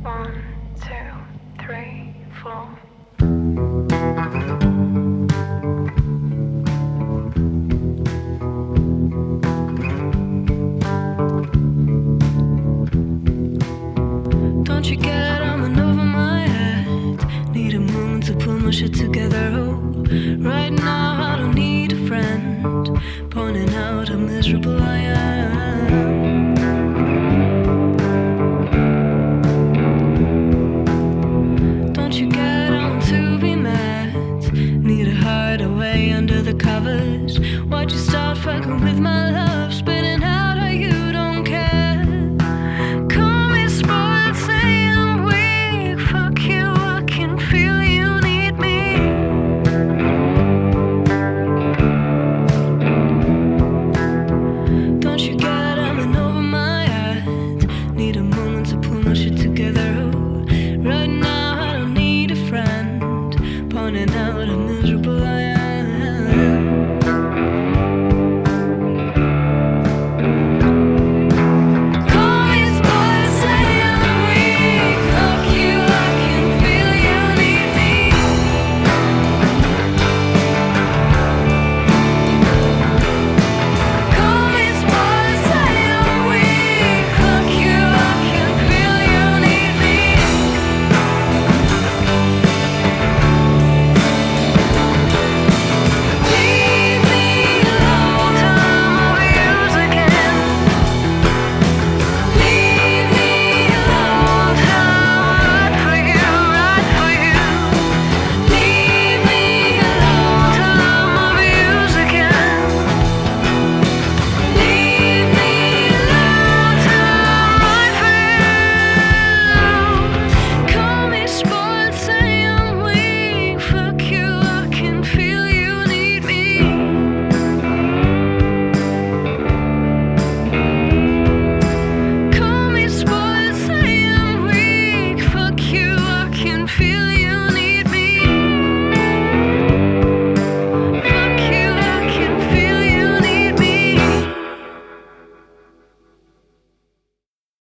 One, two, three, four. Don't you get I'm in over my head. Need a moment to pull my shit together. Oh, right now I don't need a friend pointing out how miserable I am.